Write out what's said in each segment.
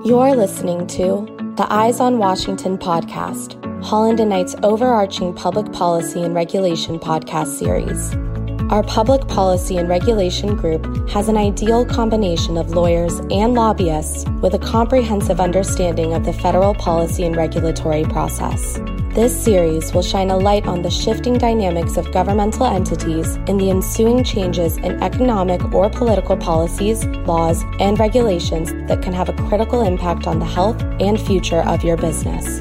You're listening to the Eyes on Washington podcast, Holland and Knight's overarching public policy and regulation podcast series. Our public policy and regulation group has an ideal combination of lawyers and lobbyists with a comprehensive understanding of the federal policy and regulatory process. This series will shine a light on the shifting dynamics of governmental entities and the ensuing changes in economic or political policies, laws, and regulations that can have a critical impact on the health and future of your business.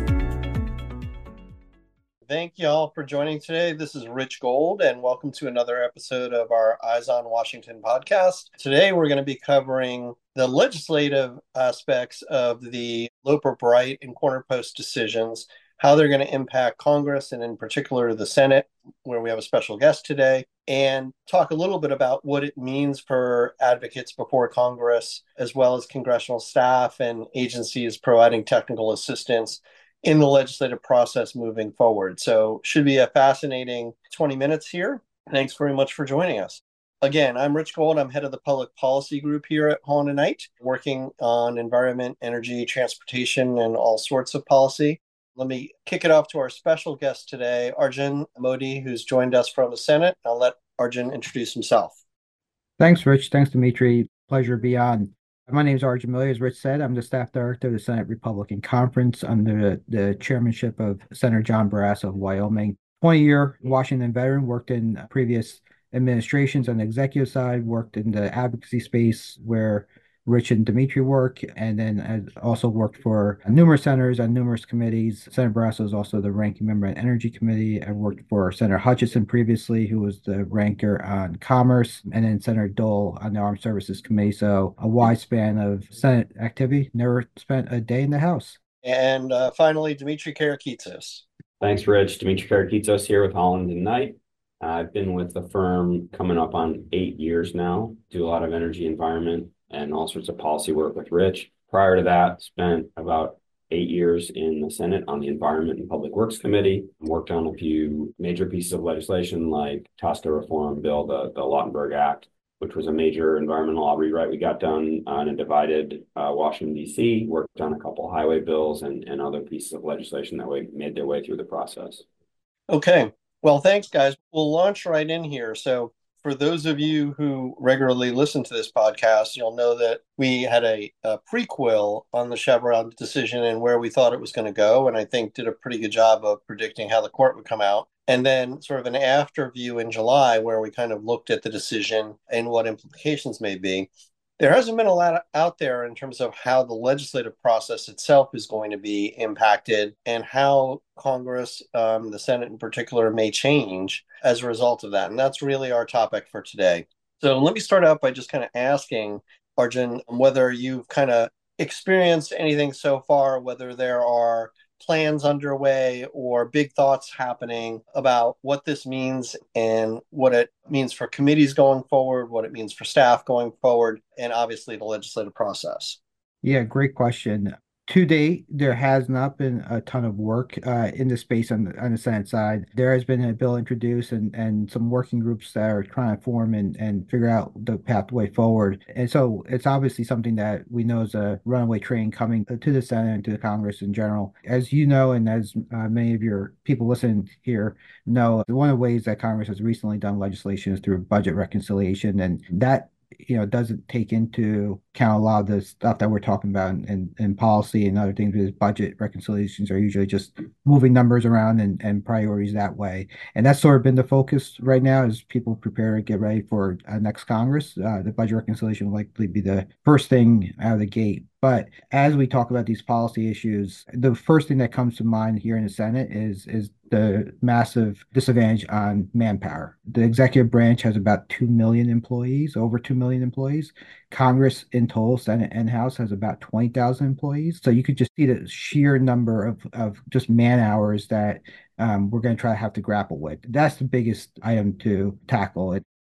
Thank you all for joining today. This is Rich Gold, and welcome to another episode of our Eyes on Washington podcast. Today, we're going to be covering the legislative aspects of the Loper-Bright and Corner Post decisions, how they're going to impact Congress, and in particular the Senate, where we have a special guest today, and talk a little bit about what it means for advocates before Congress, as well as congressional staff and agencies providing technical assistance in the legislative process moving forward. So should be a fascinating 20 minutes here. Thanks very much for joining us. Again, I'm Rich Gold. I'm head of the public policy group here at Holland & Knight, working on environment, energy, transportation, and all sorts of policy. Let me kick it off to our special guest today, Arjun Modi, who's joined us from the Senate. I'll let Arjun introduce himself. Thanks, Rich. Thanks, Dimitri. Pleasure to be on. My name is Arjun Modi. As Rich said, I'm the staff director of the Senate Republican Conference under the chairmanship of Senator John Barrasso of Wyoming. 20-year Washington veteran, worked in previous administrations on the executive side, worked in the advocacy space where Rich and Dimitri work, and then also worked for numerous senators on numerous committees. Senator Barrasso is also the ranking member on Energy Committee. I worked for Senator Hutchinson previously, who was the ranker on Commerce, and then Senator Dole on the Armed Services Committee. So a wide span of Senate activity, never spent a day in the House. And finally, Dimitri Karakitsos. Thanks, Rich. Dimitri Karakitsos here with Holland & Knight. I've been with the firm coming up on 8 years now, do a lot of energy, environment, and all sorts of policy work with Rich. Prior to that, spent about 8 years in the Senate on the Environment and Public Works Committee, worked on a few major pieces of legislation like TSCA reform bill, the Lautenberg Act, which was a major environmental law rewrite we got done in a divided Washington, D.C., worked on a couple highway bills and other pieces of legislation that made their way through the process. Okay. Well, thanks, guys. We'll launch right in here. So for those of you who regularly listen to this podcast, you'll know that we had a prequel on the Chevron decision and where we thought it was going to go, and I think did a pretty good job of predicting how the court would come out. And then sort of an after view in July where we kind of looked at the decision and what implications may be. There hasn't been a lot out there in terms of how the legislative process itself is going to be impacted and how Congress, the Senate in particular, may change as a result of that. And that's really our topic for today. So let me start out by just kind of asking, Arjun, whether you've kind of experienced anything so far, whether there are plans underway or big thoughts happening about what this means and what it means for committees going forward, what it means for staff going forward, and obviously the legislative process. Yeah, great question. To date, there has not been a ton of work in this space on the Senate side. There has been a bill introduced and some working groups that are trying to form and figure out the pathway forward. And so it's obviously something that we know is a runaway train coming to the Senate and to the Congress in general. As you know, and as many of your people listening here know, one of the ways that Congress has recently done legislation is through budget reconciliation, and that doesn't take into account a lot of the stuff that we're talking about in policy and other things, because budget reconciliations are usually just moving numbers around and priorities that way. And that's sort of been the focus right now as people prepare to get ready for next Congress. The budget reconciliation will likely be the first thing out of the gate. But as we talk about these policy issues, the first thing that comes to mind here in the Senate is the massive disadvantage on manpower. The executive branch has about 2 million employees, over 2 million employees. Congress in total, Senate and House, has about 20,000 employees. So you could just see the sheer number of just man hours that we're going to try to have to grapple with. That's the biggest item to tackle.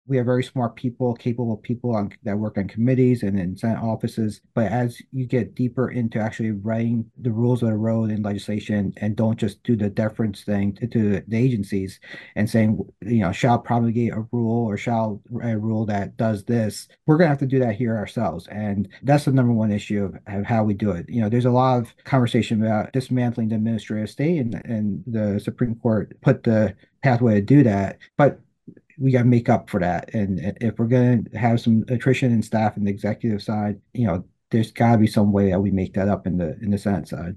We have very smart people, capable people that work on committees and in Senate offices. But as you get deeper into actually writing the rules of the road in legislation and don't just do the deference thing to the agencies and saying, shall promulgate a rule or shall a rule that does this, we're going to have to do that here ourselves. And that's the number one issue of how we do it. There's a lot of conversation about dismantling the administrative state, and the Supreme Court put the pathway to do that. But we got to make up for that. And if we're going to have some attrition in staff in the executive side, there's got to be some way that we make that up in the Senate side.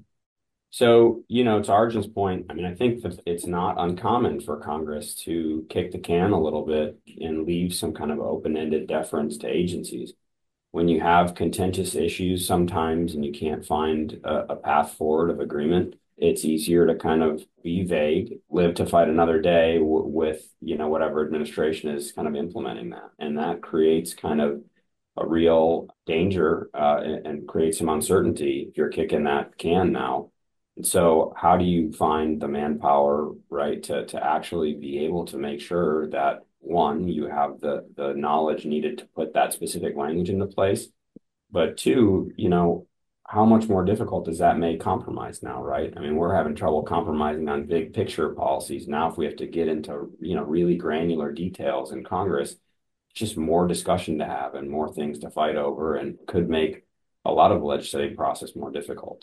So, to Arjun's point, I mean, I think that it's not uncommon for Congress to kick the can a little bit and leave some kind of open-ended deference to agencies. When you have contentious issues sometimes and you can't find a path forward of agreement, it's easier to kind of be vague, live to fight another day with, whatever administration is kind of implementing that. And that creates kind of a real danger and creates some uncertainty if you're kicking that can now. And so how do you find the manpower, right, to actually be able to make sure that, one, you have the knowledge needed to put that specific language into place, but two, how much more difficult does that make compromise now, right? I mean, we're having trouble compromising on big picture policies. Now, if we have to get into, really granular details in Congress, just more discussion to have and more things to fight over, and could make a lot of the legislative process more difficult.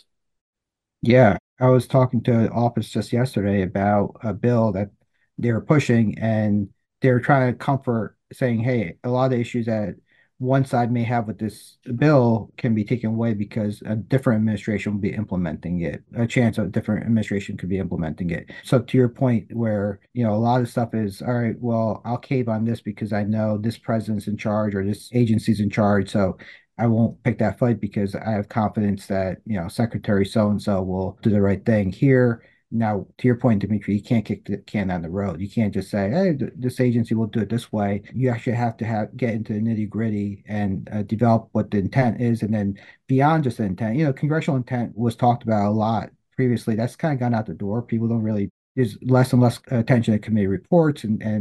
Yeah, I was talking to the office just yesterday about a bill that they were pushing, and they were trying to comfort, saying, hey, a lot of the issues that one side may have with this bill can be taken away because a different administration will be implementing it. A chance of a different administration could be implementing it. So to your point, where a lot of stuff is, all right, well, I'll cave on this because I know this president's in charge or this agency's in charge, so I won't pick that fight because I have confidence that Secretary so and so will do the right thing here. Now, to your point, Dimitri, you can't kick the can down the road. You can't just say, "Hey, this agency will do it this way." You actually have to get into the nitty gritty and develop what the intent is, and then beyond just the intent. Congressional intent was talked about a lot previously. That's kind of gone out the door. People don't really. There's less and less attention to committee reports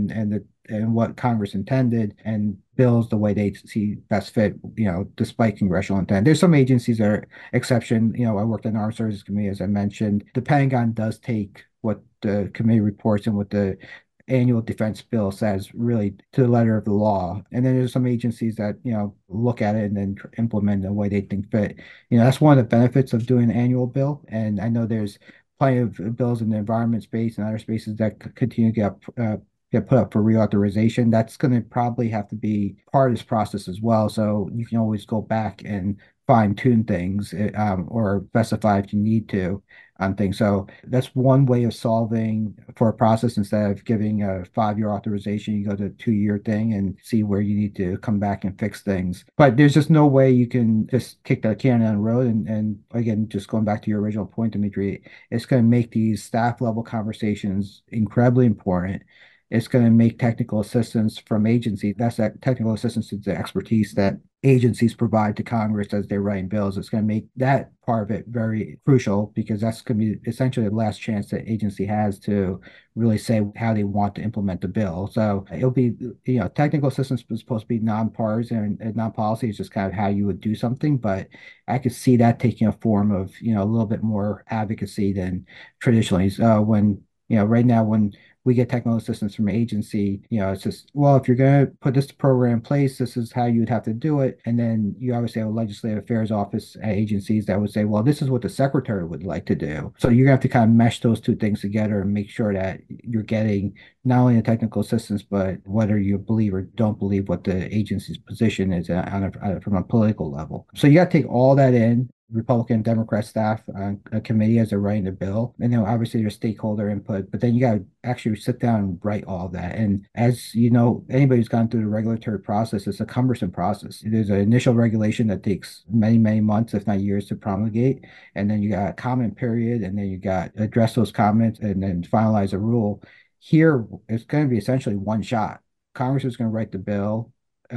and what Congress intended and bills the way they see best fit, despite congressional intent. There's some agencies that are exception. I worked on the Armed Services Committee, as I mentioned. The Pentagon does take what the committee reports and what the annual defense bill says really to the letter of the law. And then there's some agencies that, look at it and then implement the way they think fit. That's one of the benefits of doing an annual bill. And I know there's plenty of bills in the environment space and other spaces that continue to get put up for reauthorization. That's going to probably have to be part of this process as well. So you can always go back and fine tune things or specify if you need to on things. So that's one way of solving for a process. Instead of giving a 5-year authorization, you go to a 2-year thing and see where you need to come back and fix things. But there's just no way you can just kick that can down the road. And again, just going back to your original point, Dimitri, it's going to make these staff level conversations incredibly important. It's going to make technical assistance from agencies. That's that technical assistance is the expertise that agencies provide to Congress as they're writing bills. It's going to make that part of it very crucial because that's going to be essentially the last chance that agency has to really say how they want to implement the bill. So it'll be, technical assistance is supposed to be nonpartisan and non-policy. It's just kind of how you would do something. But I could see that taking a form of, a little bit more advocacy than traditionally. When, right now, when we get technical assistance from an agency, it's just, well, if you're going to put this program in place, this is how you would have to do it. And then you obviously have a legislative affairs office at agencies that would say, well, this is what the secretary would like to do. So you're going to have to kind of mesh those two things together and make sure that you're getting not only the technical assistance, but whether you believe or don't believe what the agency's position is from a political level. So you got to take all that in. Republican, Democrat staff on a committee as they're writing the bill. And then obviously there's stakeholder input, but then you got to actually sit down and write all that. And as you know, anybody who's gone through the regulatory process, it's a cumbersome process. There's an initial regulation that takes many, many months, if not years, to promulgate. And then you got a comment period, and then you got to address those comments and then finalize a rule. Here, it's going to be essentially one shot. Congress is going to write the bill.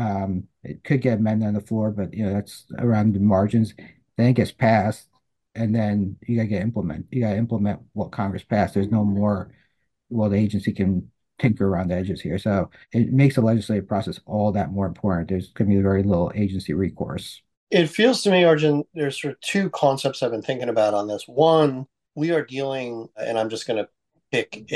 It could get amended on the floor, but that's around the margins. Then it gets passed, and then you got to implement what Congress passed. There's no more, well, the agency can tinker around the edges here. So it makes the legislative process all that more important. There's going to be very little agency recourse. It feels to me, Arjun, there's sort of two concepts I've been thinking about on this. One, we are dealing, and I'm just going to pick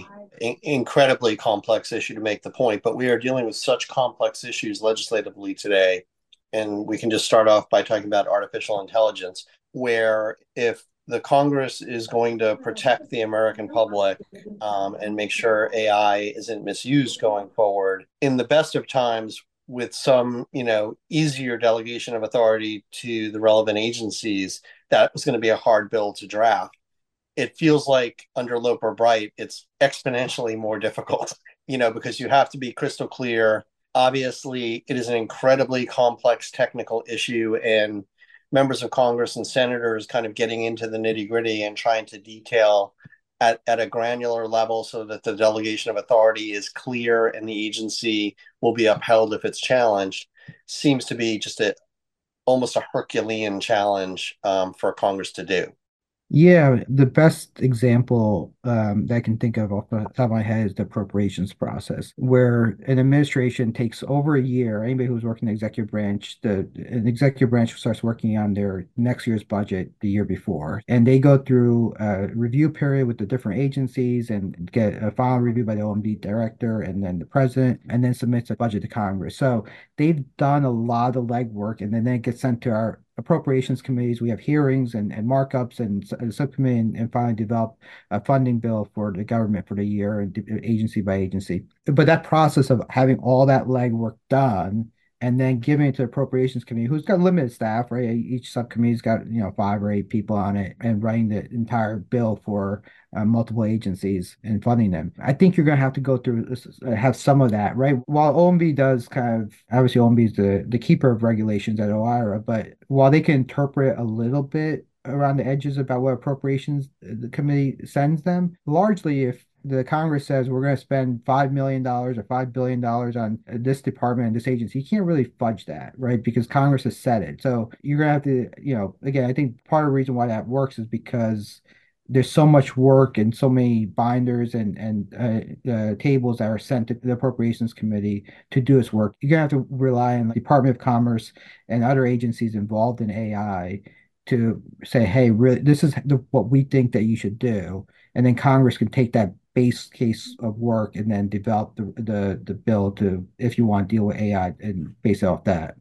incredibly complex issue to make the point, but we are dealing with such complex issues legislatively today. And we can just start off by talking about artificial intelligence, where if the Congress is going to protect the American public and make sure AI isn't misused going forward, in the best of times, with some, easier delegation of authority to the relevant agencies, that was going to be a hard bill to draft. It feels like under Loper Bright, it's exponentially more difficult, because you have to be crystal clear. Obviously, it is an incredibly complex technical issue, and members of Congress and senators kind of getting into the nitty gritty and trying to detail at a granular level so that the delegation of authority is clear and the agency will be upheld if it's challenged, seems to be just almost a Herculean challenge for Congress to do. Yeah, the best example that I can think of off the top of my head is the appropriations process, where an administration takes over a year. Anybody who's working in the executive branch, an executive branch starts working on their next year's budget the year before, and they go through a review period with the different agencies and get a final review by the OMB director and then the president, and then submits a budget to Congress. So they've done a lot of legwork, and then it gets sent to our appropriations committees. We have hearings and markups and a subcommittee and finally develop a funding bill for the government for the year and agency by agency. But that process of having all that legwork done and then giving it to the appropriations committee, who's got limited staff, right? Each subcommittee's got 5 or 8 people on it, and writing the entire bill for multiple agencies and funding them. I think you're going to have to go through have some of that, right? While OMB does kind of, obviously OMB is the keeper of regulations at OIRA, but while they can interpret a little bit around the edges about what appropriations the committee sends them, largely if the Congress says we're going to spend $5 million or $5 billion on this department and this agency, you can't really fudge that, right? Because Congress has said it. So you're going to have to, again, I think part of the reason why that works is because there's so much work and so many binders and tables that are sent to the Appropriations Committee to do its work. You're going to have to rely on the Department of Commerce and other agencies involved in AI to say, hey, really, this is what we think that you should do. And then Congress can take that base case of work and then develop the bill to, if you want to deal with AI and base it off that.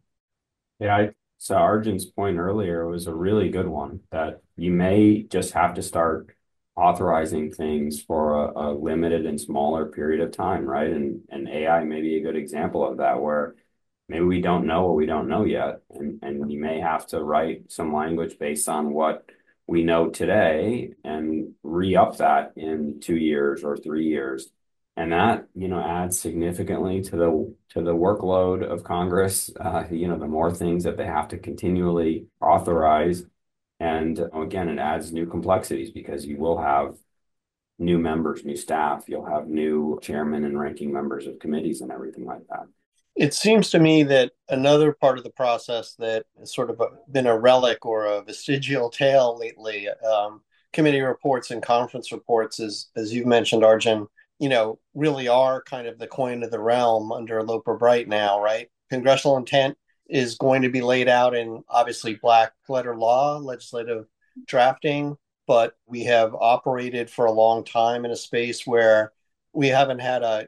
Yeah, so Arjun's point earlier was a really good one, that you may just have to start authorizing things for a limited and smaller period of time, right? And AI may be a good example of that, where maybe we don't know what we don't know yet. And you may have to write some language based on what we know today and re-up that in 2 years or 3 years. And that, adds significantly to the workload of Congress. The more things that they have to continually authorize. And again, it adds new complexities because you will have new members, new staff, you'll have new chairmen and ranking members of committees and everything like that. It seems to me that another part of the process that has sort of been a relic or a vestigial tale lately, committee reports and conference reports, is, as you've mentioned, Arjun, really are kind of the coin of the realm under Loper Bright now, right? Congressional intent is going to be laid out in obviously black letter law, legislative drafting, but we have operated for a long time in a space where we haven't had a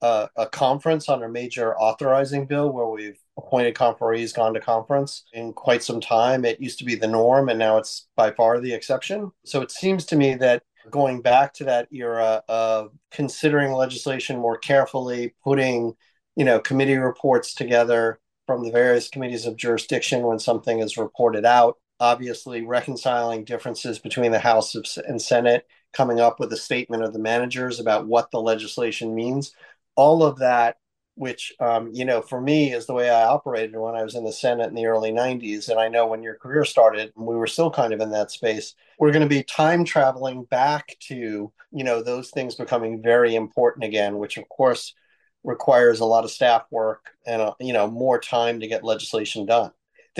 conference on a major authorizing bill where we've appointed conferees, gone to conference in quite some time. It used to be the norm, and now it's by far the exception. So it seems to me that going back to that era of considering legislation more carefully, putting, committee reports together from the various committees of jurisdiction when something is reported out, obviously reconciling differences between the House and Senate, coming up with a statement of the managers about what the legislation means. All of that, which, for me is the way I operated when I was in the Senate in the early 90s. And I know when your career started, we were still kind of in that space. We're going to be time traveling back to, those things becoming very important again, which of course requires a lot of staff work and, more time to get legislation done.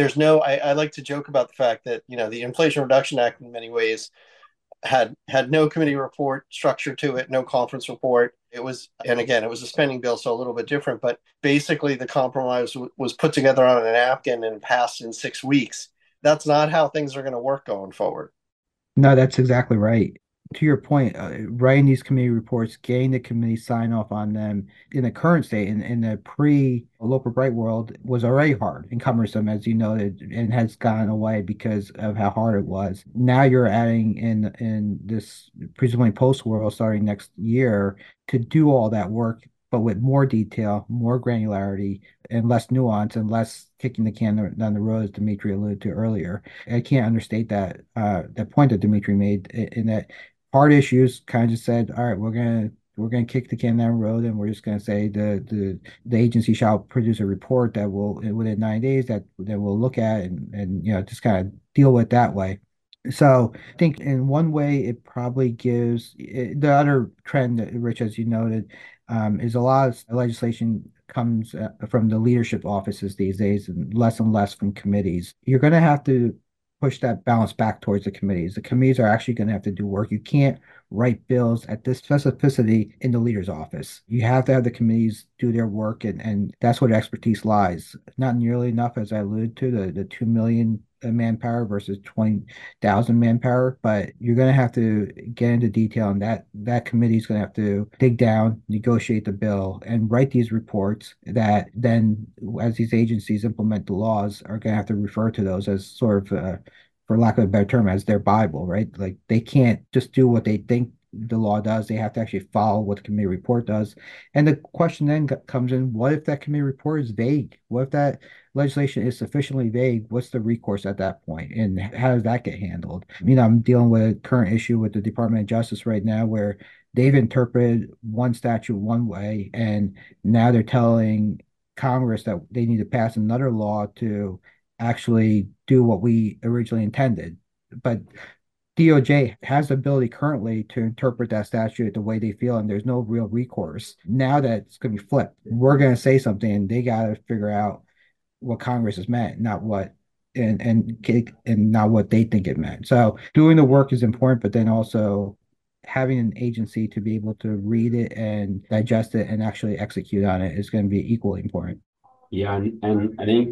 I like to joke about the fact that, the Inflation Reduction Act in many ways had no committee report structure to it, no conference report. It was, and again, it was a spending bill, so a little bit different, but basically the compromise was put together on a napkin and passed in 6 weeks. That's not how things are going to work going forward. No, that's exactly right. To your point, writing these committee reports, getting the committee sign off on them in the current state, in the pre-Loper Bright world, was already hard and cumbersome, as you noted, and has gone away because of how hard it was. Now you're adding in this presumably post world starting next year to do all that work, but with more detail, more granularity, and less nuance and less kicking the can down the road, as Dimitri alluded to earlier. I can't understate that point that Dimitri made in that hard issues kind of just said, all right, we're gonna kick the can down the road and we're just gonna say the agency shall produce a report that will within 9 days that we'll look at and just kind of deal with that way. So I think in one way it probably gives the other trend that Rich, as you noted, is a lot of legislation comes from the leadership offices these days and less from committees. You're going to have to push that balance back towards the committees. The committees are actually going to have to do work. You can't write bills at this specificity in the leader's office. You have to have the committees do their work, and that's where the expertise lies. Not nearly enough, as I alluded to, the 2 million manpower versus 20,000 manpower, but you're going to have to get into detail, and that committee is going to have to dig down, negotiate the bill, and write these reports that then, as these agencies implement the laws, are going to have to refer to those as sort of, for lack of a better term, as their Bible, right? Like they can't just do what they think the law does. They have to actually follow what the committee report does. And the question then comes in, what if that committee report is vague? What if that legislation is sufficiently vague? What's the recourse at that point? And how does that get handled? I'm dealing with a current issue with the Department of Justice right now where they've interpreted one statute one way, and now they're telling Congress that they need to pass another law to actually do what we originally intended. But DOJ has the ability currently to interpret that statute the way they feel, and there's no real recourse. Now that it's going to be flipped, we're going to say something, and they got to figure out what Congress has meant, not what and not what they think it meant. So doing the work is important, but then also having an agency to be able to read it and digest it and actually execute on it is going to be equally important. Yeah, and I think,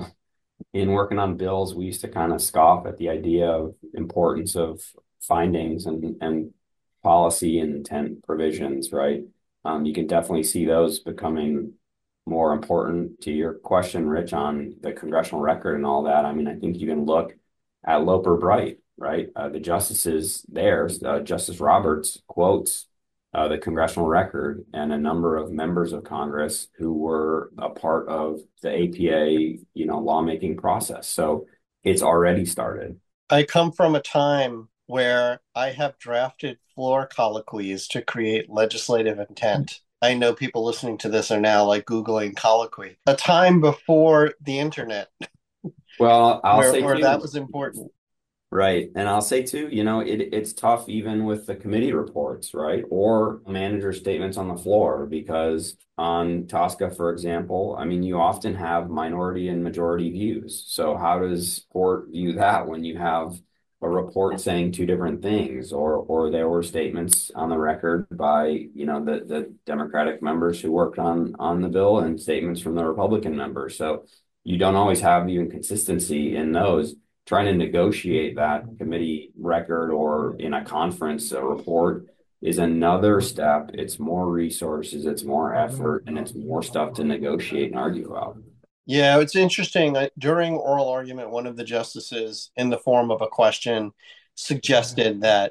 in working on bills, we used to kind of scoff at the idea of importance of findings and policy and intent provisions, right? You can definitely see those becoming more important. To your question, Rich, on the congressional record and all that. I mean, I think you can look at Loper Bright, right? The justices there, Justice Roberts quotes the congressional record and a number of members of Congress who were a part of the APA, lawmaking process. So it's already started. I come from a time where I have drafted floor colloquies to create legislative intent. I know people listening to this are now like Googling colloquy. A time before the internet. Well, I'll say where too, that was important. Right. And I'll say too, it's tough even with the committee reports, right? Or manager statements on the floor, because on TSCA, for example, I mean, you often have minority and majority views. So how does court view that when you have a report saying two different things, or there were statements on the record by, the Democratic members who worked on the bill and statements from the Republican members. So you don't always have even consistency in those. Trying to negotiate that committee record or in a conference, a report is another step. It's more resources, it's more effort, and it's more stuff to negotiate and argue about. Yeah, it's interesting. During oral argument, one of the justices, in the form of a question, suggested that,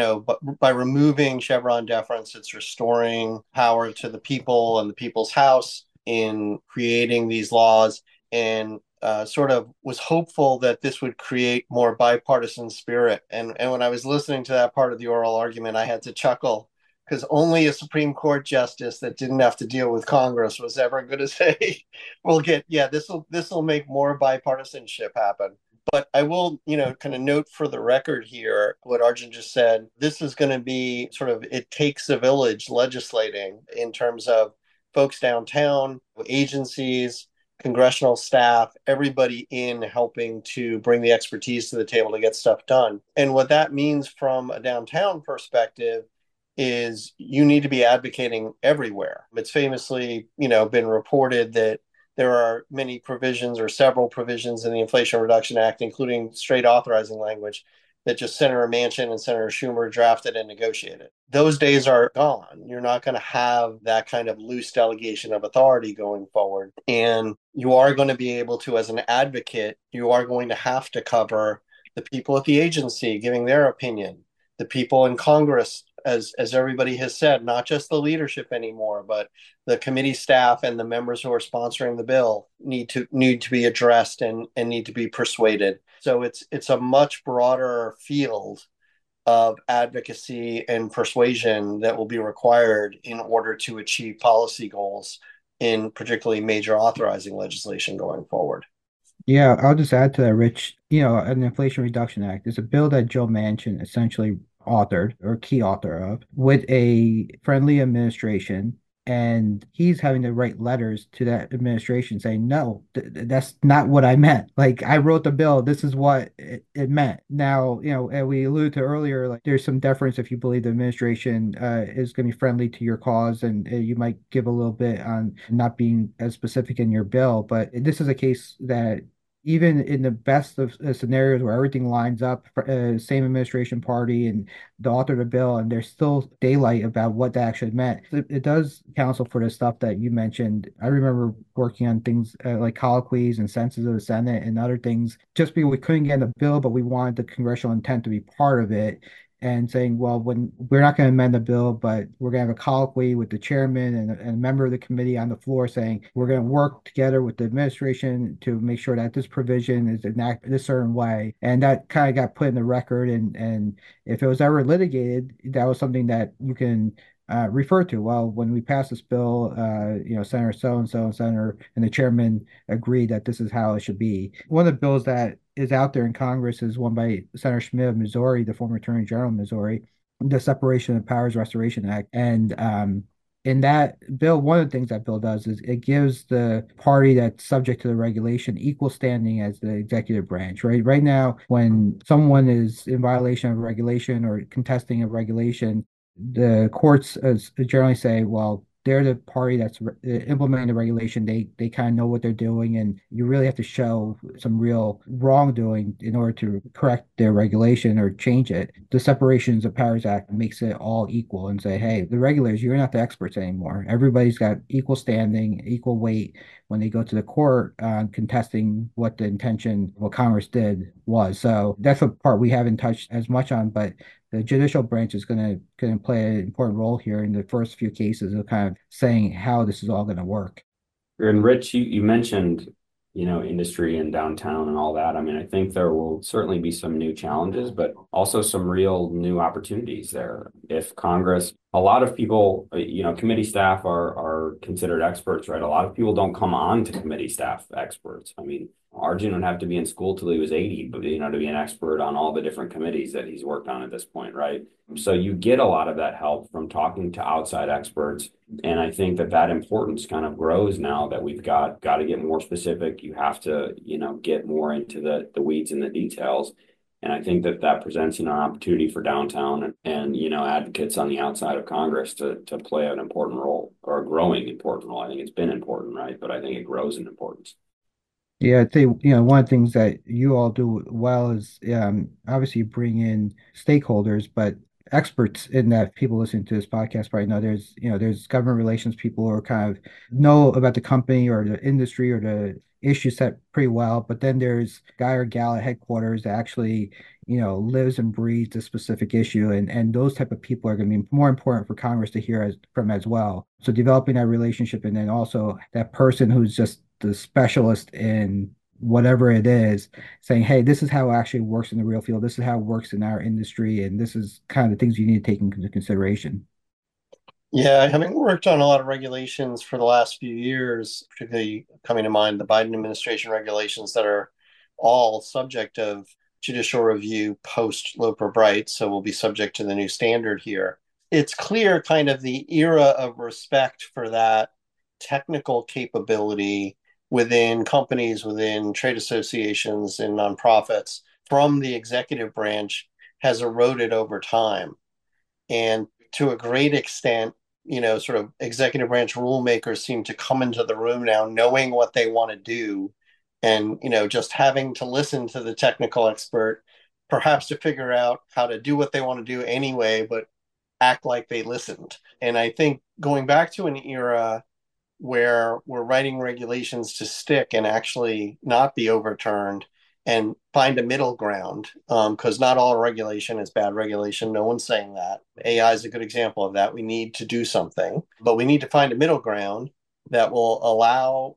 by removing Chevron deference, it's restoring power to the people and the people's house in creating these laws, and sort of was hopeful that this would create more bipartisan spirit. And when I was listening to that part of the oral argument, I had to chuckle, because only a Supreme Court justice that didn't have to deal with Congress was ever going to say, this will make more bipartisanship happen. But I will, kind of note for the record here what Arjun just said. This is going to be sort of, it takes a village legislating in terms of folks downtown, agencies, congressional staff, everybody in helping to bring the expertise to the table to get stuff done. And what that means from a downtown perspective is you need to be advocating everywhere. It's famously, been reported that there are many provisions or several provisions in the Inflation Reduction Act, including straight authorizing language, that just Senator Manchin and Senator Schumer drafted and negotiated. Those days are gone. You're not going to have that kind of loose delegation of authority going forward. And you are going to be able to, as an advocate, you are going to have to cover the people at the agency giving their opinion, the people in Congress, as everybody has said, not just the leadership anymore, but the committee staff and the members who are sponsoring the bill need to be addressed and need to be persuaded. So it's a much broader field of advocacy and persuasion that will be required in order to achieve policy goals in particularly major authorizing legislation going forward. Yeah, I'll just add to that, Rich. An Inflation Reduction Act is a bill that Joe Manchin essentially authored or key author of with a friendly administration. And he's having to write letters to that administration saying, no, that's not what I meant. Like, I wrote the bill. This is what it meant. Now, and we alluded to earlier, like, there's some deference if you believe the administration is going to be friendly to your cause, and you might give a little bit on not being as specific in your bill. But this is a case that even in the best of scenarios where everything lines up, same administration party and the author of the bill, and there's still daylight about what that actually meant. It does counsel for the stuff that you mentioned. I remember working on things like colloquies and senses of the Senate and other things, just because we couldn't get in the bill, but we wanted the congressional intent to be part of it. And saying, well, when we're not going to amend the bill, but we're going to have a colloquy with the chairman and a member of the committee on the floor saying we're going to work together with the administration to make sure that this provision is enacted a certain way. And that kind of got put in the record. And if it was ever litigated, that was something that you can refer to. Well, when we passed this bill, Senator so-and-so and Senator and the chairman agreed that this is how it should be. One of the bills that is out there in Congress is one by Senator Schmidt of Missouri, the former Attorney General of Missouri, the Separation of Powers Restoration Act. And in that bill, one of the things that bill does is it gives the party that's subject to the regulation equal standing as the executive branch, right? Right now, when someone is in violation of a regulation or contesting a regulation, the courts generally say, well, they're the party that's implementing the regulation. They kind of know what they're doing, and you really have to show some real wrongdoing in order to correct their regulation or change it. The Separations of Powers Act makes it all equal and say, hey, the regulators, you're not the experts anymore. Everybody's got equal standing, equal weight when they go to the court contesting what the intention, what Congress did was. So that's a part we haven't touched as much on, but the judicial branch is going to play an important role here in the first few cases of kind of saying how this is all going to work. And Rich, you mentioned, industry and downtown and all that. I mean, I think there will certainly be some new challenges, but also some real new opportunities there. If Congress, a lot of people, committee staff are considered experts, right? A lot of people don't come on to committee staff experts. I mean, Arjun would have to be in school till he was 80, but to be an expert on all the different committees that he's worked on at this point, right? So you get a lot of that help from talking to outside experts. And I think that importance kind of grows now that we've got to get more specific. You have to, get more into the weeds and the details. And I think that presents, an opportunity for downtown and advocates on the outside of Congress to play an important role, or a growing important role. I think it's been important, right? But I think it grows in importance. Yeah, I'd say, one of the things that you all do well is obviously bring in stakeholders, but experts in that people listening to this podcast probably know there's government relations people who are kind of know about the company or the industry or the issue set pretty well. But then there's guy or gal at headquarters that actually, lives and breathes a specific issue. And those type of people are going to be more important for Congress to hear from as well. So developing that relationship, and then also that person who's just the specialist in whatever it is, saying, hey, this is how it actually works in the real field. This is how it works in our industry. And this is kind of the things you need to take into consideration. Yeah, having worked on a lot of regulations for the last few years, particularly coming to mind the Biden administration regulations that are all subject of judicial review post Loper Bright, so will be subject to the new standard here. It's clear kind of the era of respect for that technical capability within companies, within trade associations and nonprofits from the executive branch has eroded over time. And to a great extent, sort of executive branch rulemakers seem to come into the room now knowing what they want to do and, just having to listen to the technical expert, perhaps to figure out how to do what they want to do anyway, but act like they listened. And I think going back to an era where we're writing regulations to stick and actually not be overturned and find a middle ground, because not all regulation is bad regulation. No one's saying that. AI is a good example of that. We need to do something, but we need to find a middle ground that will allow,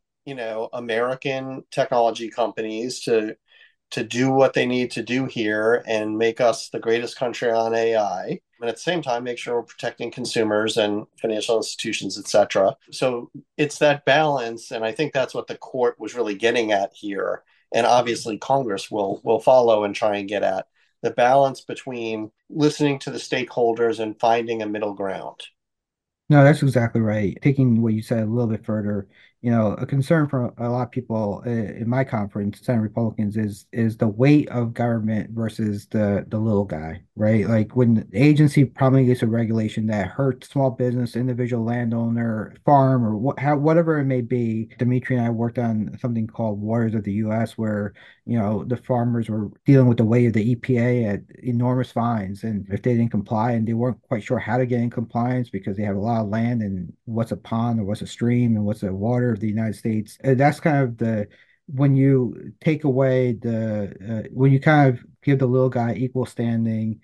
American technology companies to do what they need to do here and make us the greatest country on AI. And at the same time, make sure we're protecting consumers and financial institutions, et cetera. So it's that balance. And I think that's what the court was really getting at here. And obviously Congress will follow and try and get at the balance between listening to the stakeholders and finding a middle ground. No, that's exactly right. Taking what you said a little bit further, a concern for a lot of people in my conference, Senate Republicans, is the weight of government versus the little guy, right? Like when the agency promulgates a regulation that hurts small business, individual landowner, farm, or whatever it may be. Dimitri and I worked on something called Waters of the U.S., where the farmers were dealing with the weight of the EPA at enormous fines. And if they didn't comply and they weren't quite sure how to get in compliance because they have a lot of land and what's a pond or what's a stream and what's the water of the United States, that's kind of when you take away when you kind of give the little guy equal standing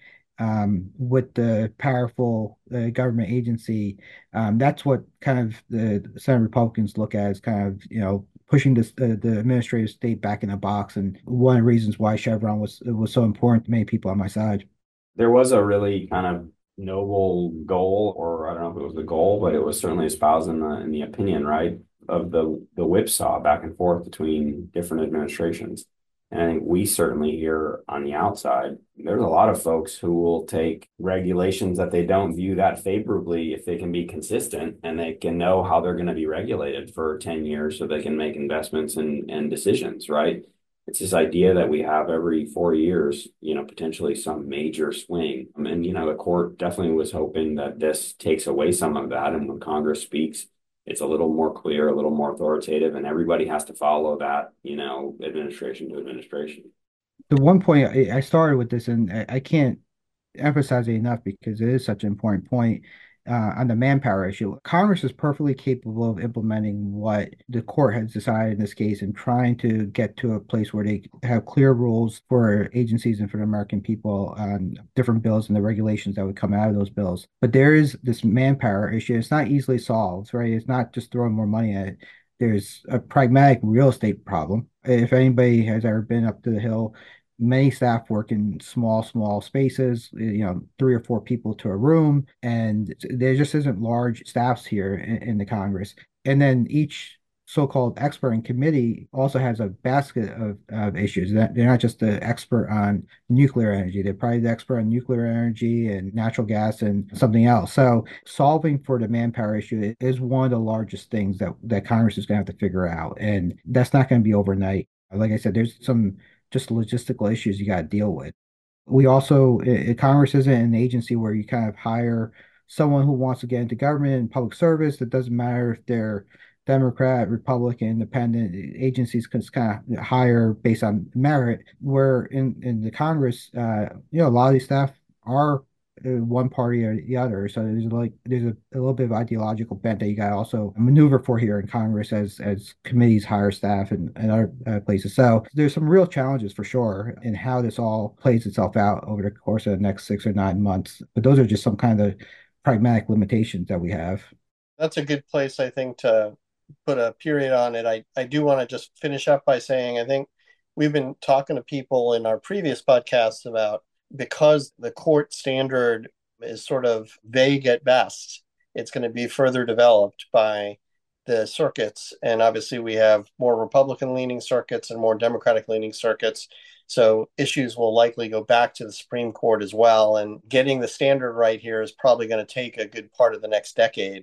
with the powerful government agency, that's what kind of the Senate Republicans look at as kind of, pushing the administrative state back in a box, and one of the reasons why Chevron was so important to many people on my side. There was a really kind of noble goal, or I don't know if it was the goal, but it was certainly espoused in the opinion, right, of the whipsaw back and forth between different administrations. And I think we certainly here on the outside, there's a lot of folks who will take regulations that they don't view that favorably if they can be consistent and they can know how they're going to be regulated for 10 years so they can make investments and decisions, right? It's this idea that we have every 4 years, potentially some major swing. And, the court definitely was hoping that this takes away some of that. And when Congress speaks, it's a little more clear, a little more authoritative, and everybody has to follow that, administration to administration. The one point I started with this, and I can't emphasize it enough because it is such an important point on the manpower issue. Congress is perfectly capable of implementing what the court has decided in this case and trying to get to a place where they have clear rules for agencies and for the American people on different bills and the regulations that would come out of those bills. But there is this manpower issue. It's not easily solved, right? It's not just throwing more money at it. There's a pragmatic real estate problem. If anybody has ever been up to the Hill, many staff work in small spaces, 3 or 4 people to a room, and there just isn't large staffs here in the Congress. And then each so-called expert in committee also has a basket of issues. That they're not just the expert on nuclear energy, they're probably the expert on nuclear energy and natural gas and something else. So solving for the manpower issue is one of the largest things that Congress is going to have to figure out. And that's not going to be overnight. Like I said, there's some just logistical issues you got to deal with. We also, Congress isn't an agency where you kind of hire someone who wants to get into government and public service. It doesn't matter if they're Democrat, Republican, independent. Agencies can kind of hire based on merit. Where in the Congress, a lot of these staff are one party or the other. So there's a little bit of ideological bent that you got to also maneuver for here in Congress as committees hire staff and other places. So there's some real challenges for sure in how this all plays itself out over the course of the next 6 or 9 months. But those are just some kind of pragmatic limitations that we have. That's a good place, I think, to put a period on it. I do want to just finish up by saying I think we've been talking to people in our previous podcasts about, because the court standard is sort of vague at best, it's going to be further developed by the circuits. And obviously we have more Republican leaning circuits and more Democratic leaning circuits. So issues will likely go back to the Supreme Court as well. And getting the standard right here is probably going to take a good part of the next decade.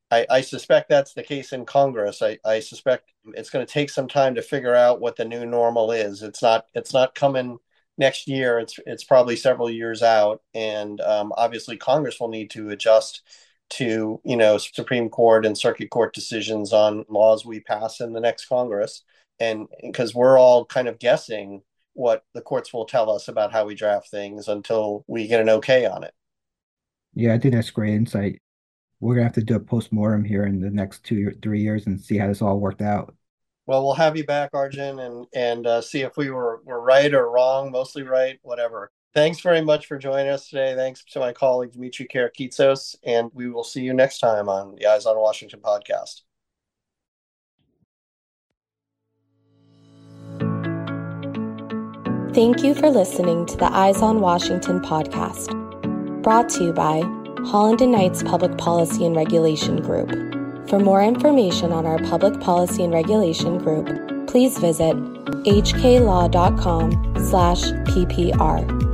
I suspect that's the case in Congress. I suspect it's going to take some time to figure out what the new normal is. It's not coming next year. It's probably several years out, and obviously Congress will need to adjust to Supreme Court and Circuit Court decisions on laws we pass in the next Congress, and because we're all kind of guessing what the courts will tell us about how we draft things until we get an okay on it. Yeah, I think that's great insight. We're gonna have to do a postmortem here in the next 2 or 3 years and see how this all worked out. Well, we'll have you back, Arjun, and see if we were right or wrong, mostly right, whatever. Thanks very much for joining us today. Thanks to my colleague, Dimitri Karakitsos, and we will see you next time on the Eyes on Washington podcast. Thank you for listening to the Eyes on Washington podcast, brought to you by Holland & Knight's Public Policy and Regulation Group. For more information on our Public Policy and Regulation Group, please visit hklaw.com/ppr.